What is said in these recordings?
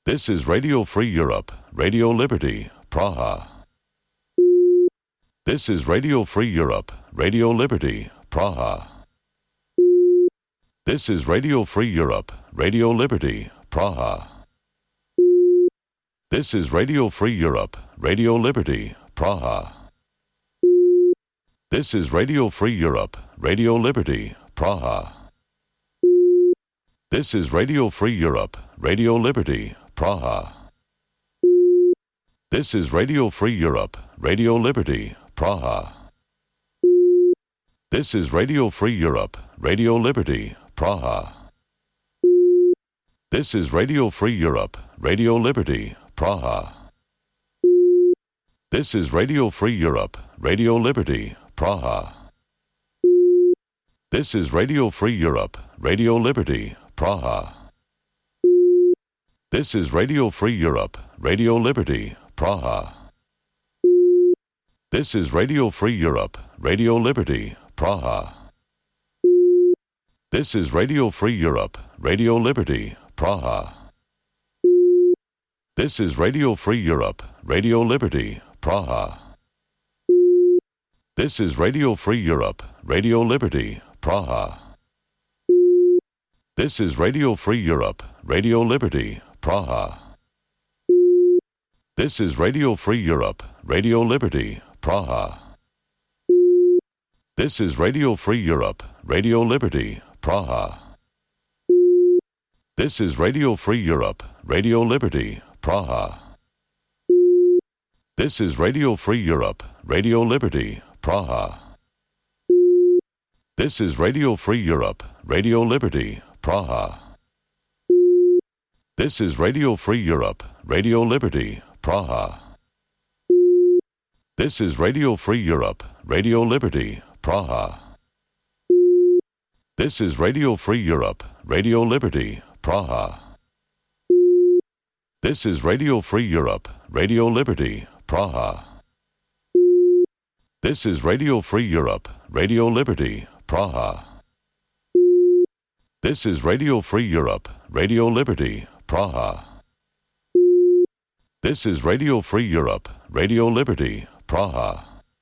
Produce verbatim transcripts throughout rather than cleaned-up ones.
This is Radio Free Europe, Radio Liberty, Praha. This is Radio Free Europe, Radio Liberty, Praha. This is Radio Free Europe, Radio Liberty, Praha. This is Radio Free Europe, Radio Liberty, Praha. This is Radio Free Europe, Radio Liberty, Praha. This is Radio Free Europe, Radio Liberty, Praha. This is Radio Free Europe, Radio Liberty, Praha. This is Radio Free Europe, Radio Liberty, Praha. This is Radio Free Europe, Radio Liberty, Praha. This is Radio Free Europe, Radio Liberty, Praha. This is Radio Free Europe, Radio Liberty, Praha. This is Radio Free Europe, Radio Liberty, Praha. This is Radio Free Europe, Radio Liberty, Praha. This is Radio Free Europe, Radio Liberty, Praha. This is Radio Free Europe, Radio Liberty, Praha. This is Radio Free Europe, Radio Liberty, Praha. This is Radio Free Europe, Radio Liberty, Praha. This is Radio Free Europe, Radio Liberty, Praha. This is Radio Free Europe, Radio Liberty, Praha. This is Radio Free Europe, Radio Liberty, Praha. This is Radio Free Europe, Radio Liberty, Praha. This is Radio Free Europe, Radio Liberty, Praha. This is Radio Free Europe, Radio Liberty, Praha. This is Radio Free Europe, Radio Liberty, Praha. This is Radio Free Europe, Radio Liberty, Praha. This is Radio Free Europe, Radio Liberty, Praha. This is Radio Free Europe, Radio Liberty, Praha. This is Radio Free Europe, Radio Liberty, Praha. This is Radio Free Europe, Radio Liberty, Praha.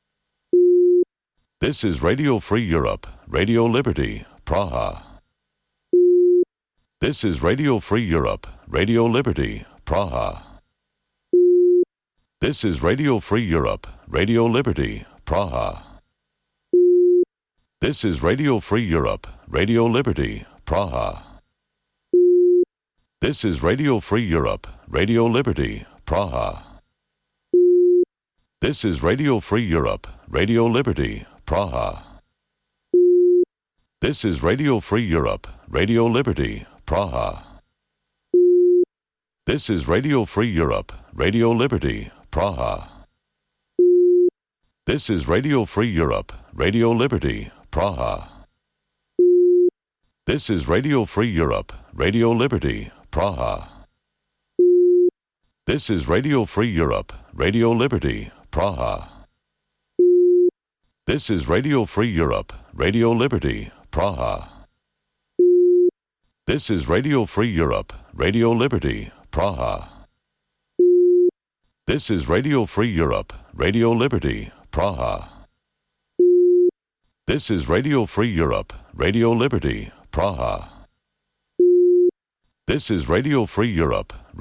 This is Radio Free Europe, Radio Liberty, Praha. This is Radio Free Europe, Radio Liberty, Praha. This is Radio Free Europe, Radio Liberty, Praha. This is Radio Free Europe, Radio Liberty, Praha. This is Radio Free Europe, Radio Liberty, Praha. This is Radio Free Europe, Radio Liberty, Praha. This is Radio Free Europe, Radio Liberty, Praha. This is Radio Free Europe, Radio Liberty, Praha. This is Radio Free Europe, Radio Liberty, Praha. This is Radio Free Europe, Radio Liberty, Praha. This is Radio Free Europe, Radio Liberty, Praha. This is Radio Free Europe, Radio Liberty, Praha. This is Radio Free Europe, Radio Liberty, Praha. This is Radio Free Europe, Radio Liberty, Praha. This is Radio Free Europe, Radio Liberty, Praha. This is Radio Free Europe,